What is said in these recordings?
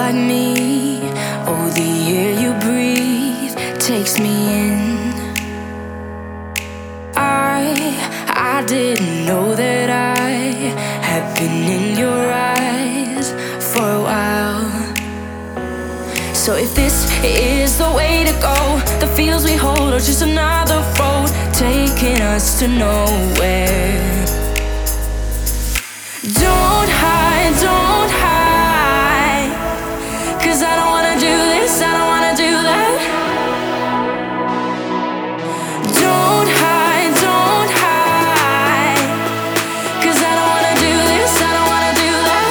like me. Oh, the air you breathe takes me in. I didn't know that I had been in your eyes for a while. So if this is the way to go, the feels we hold are just another road taking us to nowhere. Don't hide, 'cause I don't wanna do this, I don't wanna do that. Don't hide, 'cause I don't wanna do this, I don't wanna do that.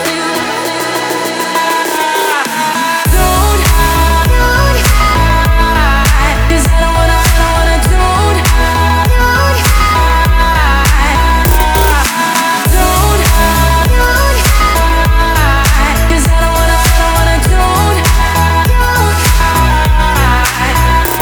Don't hide, 'cause I don't wanna, don't hide. Don't hide, 'cause I don't wanna, don't hide. Don't hide,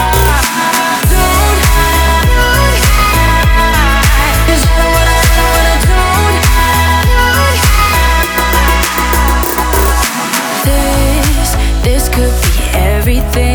'cause I don't wanna, don't hide. This could be everything.